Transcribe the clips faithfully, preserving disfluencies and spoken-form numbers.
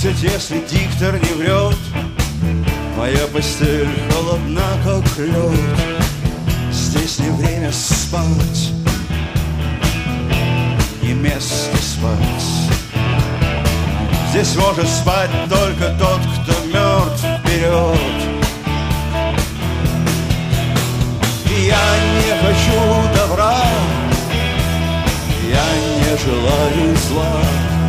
тридцать, если диктор не врет. Моя постель холодна, как лед. Здесь не время спать, не место спать. Здесь может спать только тот, кто мертв вперед. И я не хочу добра, я не желаю зла.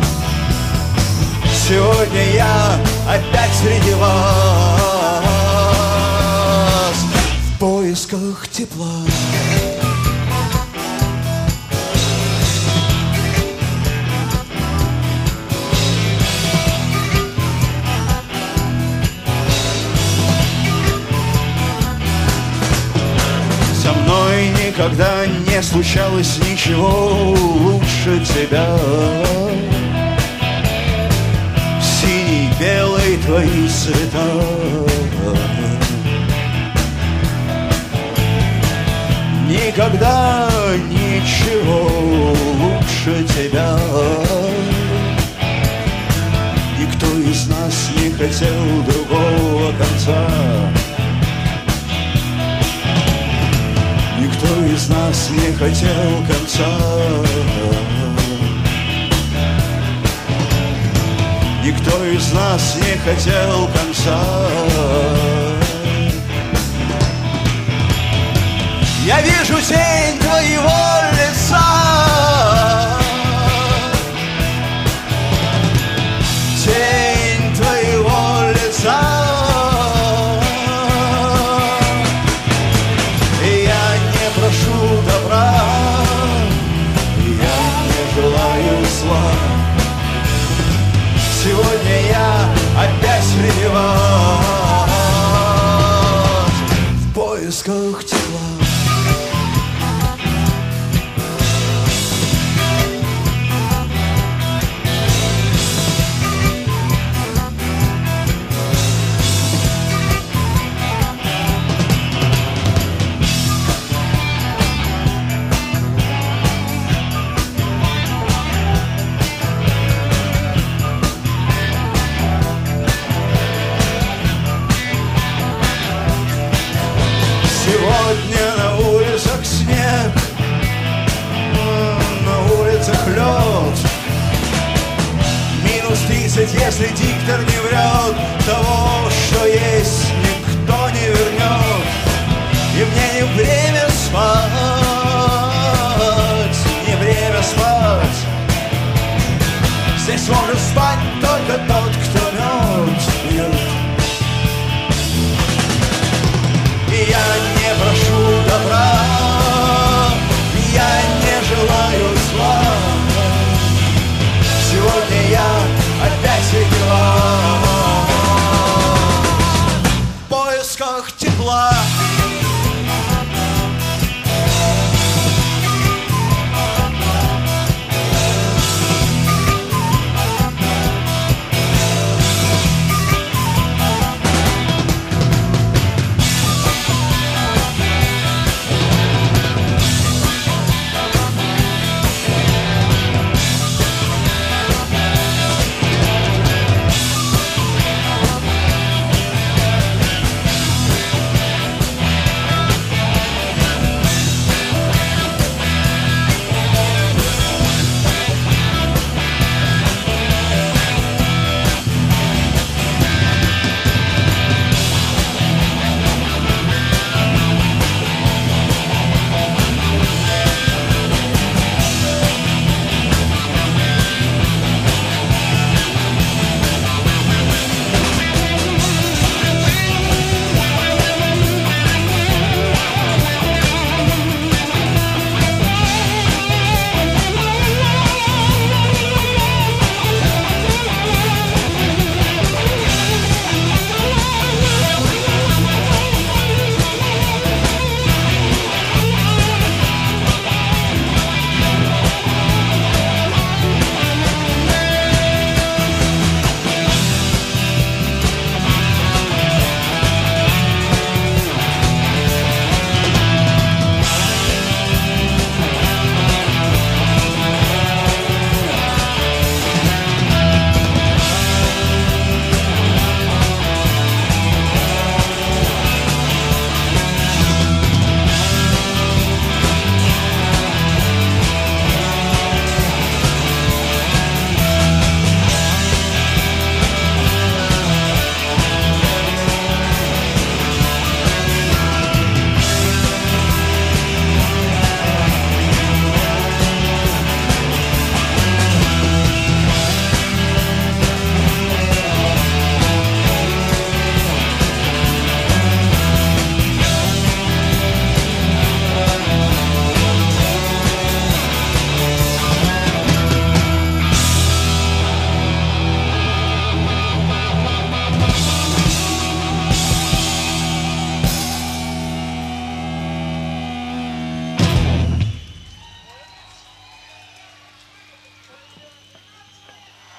Сегодня я опять среди вас в поисках тепла. Со мной никогда не случалось ничего лучше тебя. Синий, белый твои цвета. Никогда ничего лучше тебя. Никто из нас не хотел другого конца. Никто из нас не хотел конца. Никто из нас не хотел конца. Я вижу тень твоего лица, тень твоего лица. И я не прошу добра, я не желаю зла. Сегодня я опять среди вас в поисках тепла. Сегодня на улицах снег, на улицах лед. Минус тридцать, если диктор не врет. Того, что есть, никто не вернет. И мне не время спать, не время спать. Здесь может спать только тот,